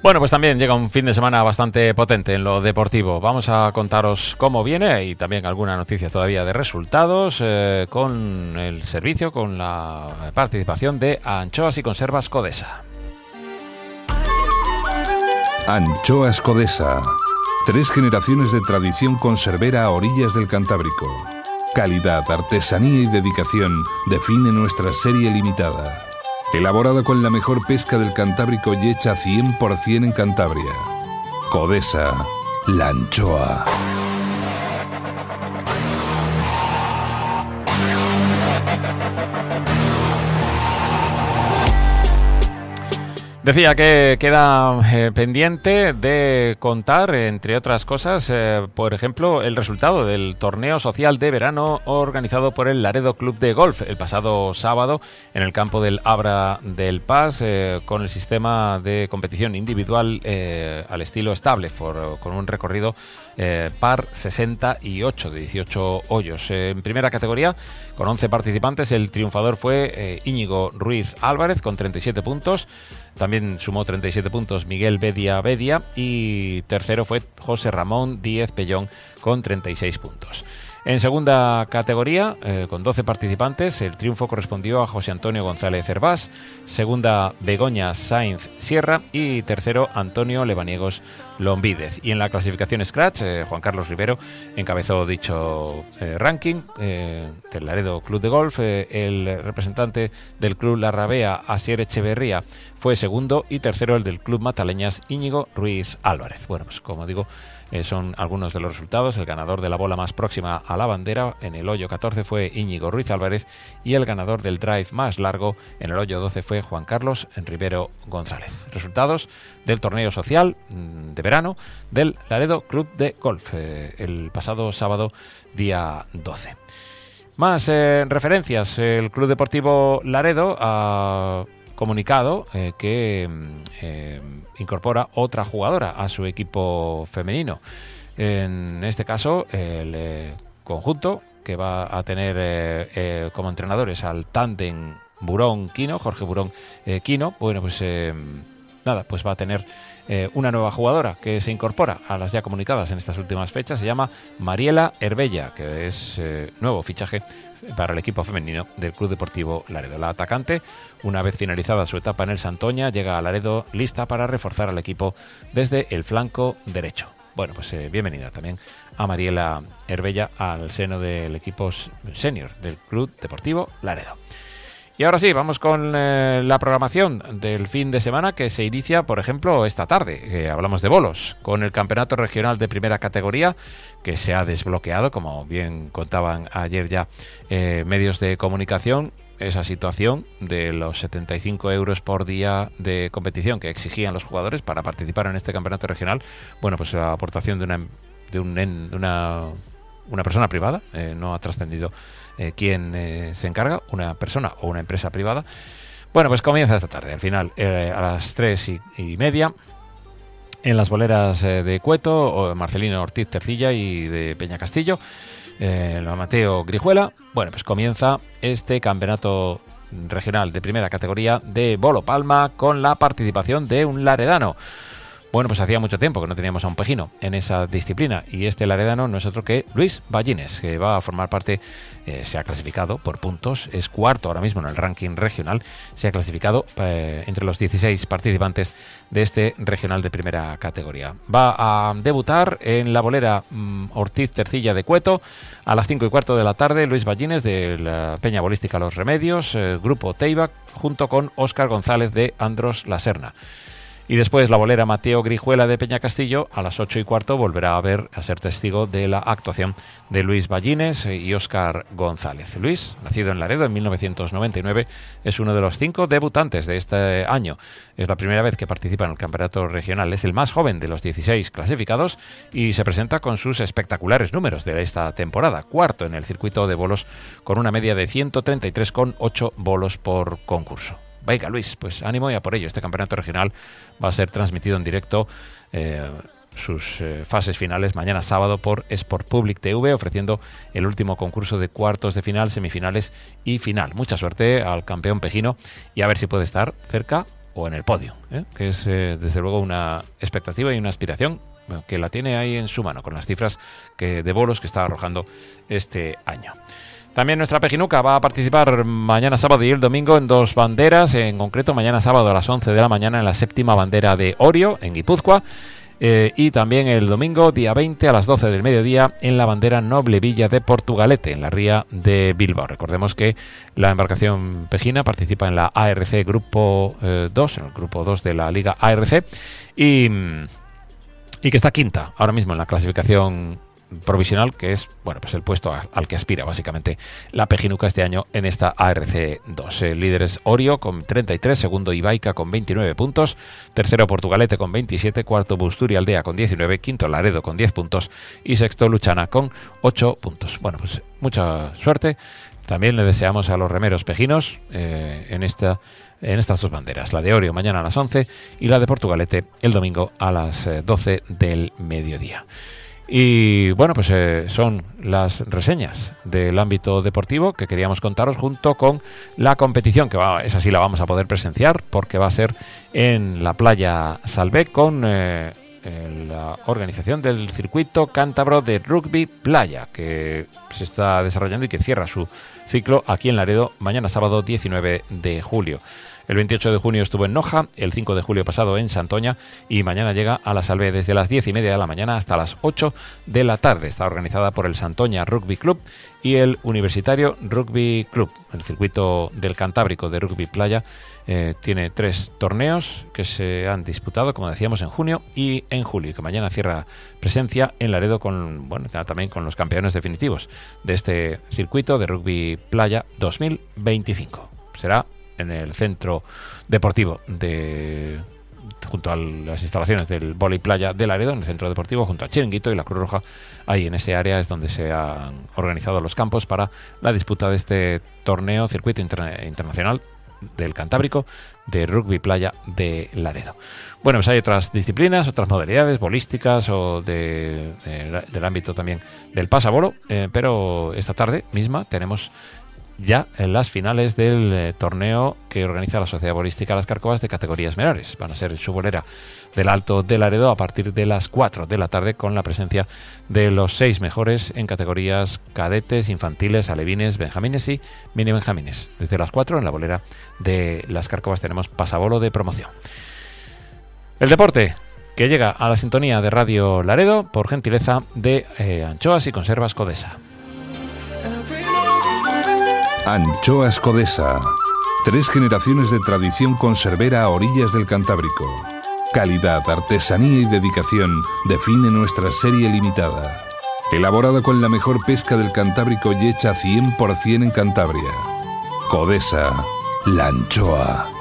Bueno, pues también llega un fin de semana bastante potente en lo deportivo. Vamos a contaros cómo viene y también alguna noticia todavía de resultados con el servicio, con la participación de Anchoas y Conservas Codesa. Anchoas Codesa. 3 generaciones de tradición conservera a orillas del Cantábrico. Calidad, artesanía y dedicación define nuestra serie limitada. Elaborada con la mejor pesca del Cantábrico y hecha 100% en Cantabria. Codesa, la anchoa. Decía que queda pendiente de contar, entre otras cosas, por ejemplo, el resultado del torneo social de verano organizado por el Laredo Club de Golf el pasado sábado en el campo del Abra del Pas, con el sistema de competición individual al estilo Stableford, con un recorrido par 68 de 18 hoyos. En primera categoría, con 11 participantes, el triunfador fue Íñigo Ruiz Álvarez con 37 puntos. También sumó 37 puntos Miguel Bedia y tercero fue José Ramón Díez Pellón con 36 puntos. En segunda categoría, con 12 participantes, el triunfo correspondió a José Antonio González Cervás, segunda Begoña Sainz Sierra y tercero Antonio Lebaniegos Lombídez. Y en la clasificación Scratch, Juan Carlos Rivero encabezó dicho ranking del Laredo Club de Golf. El representante del Club La Rabea, Asier Echeverría, fue segundo y tercero el del Club Mataleñas, Íñigo Ruiz Álvarez. Bueno, pues como digo, son algunos de los resultados. El ganador de la bola más próxima a la bandera en el hoyo 14 fue Íñigo Ruiz Álvarez y el ganador del drive más largo en el hoyo 12 fue Juan Carlos Rivero González. Resultados del torneo social de verano del Laredo Club de Golf el pasado sábado día 12. Más referencias. El Club Deportivo Laredo ha comunicado que incorpora otra jugadora a su equipo femenino. En este caso, el conjunto que va a tener como entrenadores al tándem Burón-Quino, Jorge Burón-Quino, bueno, pues pues va a tener una nueva jugadora que se incorpora a las ya comunicadas en estas últimas fechas. Se llama Mariela Herbella, que es nuevo fichaje para el equipo femenino del Club Deportivo Laredo. La atacante, una vez finalizada su etapa en el Santoña, llega a Laredo lista para reforzar al equipo desde el flanco derecho. Bueno, pues bienvenida también a Mariela Herbella al seno del equipo senior del Club Deportivo Laredo. Y ahora sí, vamos con la programación del fin de semana, que se inicia, por ejemplo, esta tarde. Hablamos de bolos, con el Campeonato Regional de Primera Categoría, que se ha desbloqueado, como bien contaban ayer ya medios de comunicación, esa situación de los 75 euros por día de competición que exigían los jugadores para participar en este campeonato regional. Bueno, pues la aportación de una persona privada, no ha trascendido quién se encarga, una persona o una empresa privada. Bueno, pues comienza esta tarde, al final, a las 3:30, en las boleras de Cueto, Marcelino Ortiz Tercilla y de Peña Castillo, Mateo Grijuela. Bueno, pues comienza este campeonato regional de primera categoría de Bolo Palma con la participación de un laredano. Bueno, pues hacía mucho tiempo que no teníamos a un pejino en esa disciplina, y este laredano no es otro que Luis Ballines, que va a formar parte, se ha clasificado por puntos, es cuarto ahora mismo en el ranking regional, se ha clasificado entre los 16 participantes de este regional de primera categoría. Va a debutar en la bolera Ortiz Tercilla de Cueto a las 5:15 de la tarde, Luis Ballines de la Peña Bolística Los Remedios, Grupo Teibac, junto con Óscar González de Andros La Serna. Y después la bolera Mateo Grijuela de Peña Castillo a las 8:15 volverá a ser testigo de la actuación de Luis Ballines y Óscar González. Luis, nacido en Laredo en 1999, es uno de los 5 debutantes de este año. Es la primera vez que participa en el campeonato regional. Es el más joven de los 16 clasificados y se presenta con sus espectaculares números de esta temporada. Cuarto en el circuito de bolos con una media de 133,8 bolos por concurso. Venga, Luis, pues ánimo y a por ello. Este campeonato regional va a ser transmitido en directo, sus fases finales, mañana sábado por Sport Public TV, ofreciendo el último concurso de cuartos de final, semifinales y final. Mucha suerte al campeón pejino y a ver si puede estar cerca o en el podio, que es desde luego una expectativa y una aspiración que la tiene ahí en su mano con las cifras de bolos que está arrojando este año. También nuestra Pejinuca va a participar mañana sábado y el domingo en 2 banderas, en concreto mañana sábado a las 11 de la mañana en la 7ª bandera de Orio, en Guipúzcoa, y también el domingo, día 20, a las 12 del mediodía, en la bandera Noble Villa de Portugalete, en la ría de Bilbao. Recordemos que la embarcación pejina participa en la ARC Grupo 2, en el Grupo 2 de la Liga ARC, y que está quinta ahora mismo en la clasificación provisional, que es pues el puesto al que aspira básicamente la Pejinuca este año en esta ARC 2. El líder es Orio con 33, segundo Ibaica con 29 puntos, tercero Portugalete con 27, cuarto Busturia-Aldea con 19, quinto Laredo con 10 puntos y sexto Luchana con 8 puntos. Bueno, pues mucha suerte. También le deseamos a los remeros pejinos en estas 2 banderas, la de Orio mañana a las 11 y la de Portugalete el domingo a las 12 del mediodía. Y bueno, pues son las reseñas del ámbito deportivo que queríamos contaros junto con la competición, que esa sí la vamos a poder presenciar porque va a ser en la playa Salvé con la organización del circuito cántabro de rugby playa, que se está desarrollando y que cierra su ciclo aquí en Laredo mañana sábado 19 de julio. El 28 de junio estuvo en Noja, el 5 de julio pasado en Santoña y mañana llega a la Salvé desde las 10:30 de la mañana hasta las 8 de la tarde. Está organizada por el Santoña Rugby Club y el Universitario Rugby Club. El circuito del Cantábrico de rugby playa tiene 3 torneos que se han disputado, como decíamos, en junio y en julio, y que mañana cierra presencia en Laredo también con los campeones definitivos de este circuito de rugby playa 2025. Será en el centro deportivo junto a las instalaciones del vóley playa de Laredo, en el centro deportivo, junto al Chiringuito y la Cruz Roja. Ahí en ese área es donde se han organizado los campos para la disputa de este torneo, circuito internacional del Cantábrico de rugby playa de Laredo. Bueno, pues hay otras disciplinas, otras modalidades bolísticas o del ámbito también del pasabolo, pero esta tarde misma tenemos ya en las finales del torneo que organiza la Sociedad Bolística Las Cárcovas de categorías menores. Van a ser en su bolera del Alto de Laredo a partir de las 4 de la tarde, con la presencia de los 6 mejores en categorías cadetes, infantiles, alevines, benjamines y mini benjamines. Desde las 4 en la bolera de Las Cárcovas tenemos pasabolo de promoción. El deporte que llega a la sintonía de Radio Laredo por gentileza de Anchoas y Conservas Codesa. Anchoas Codesa. 3 generaciones de tradición conservera a orillas del Cantábrico. Calidad, artesanía y dedicación define nuestra serie limitada. Elaborada con la mejor pesca del Cantábrico y hecha 100% en Cantabria. Codesa, la anchoa.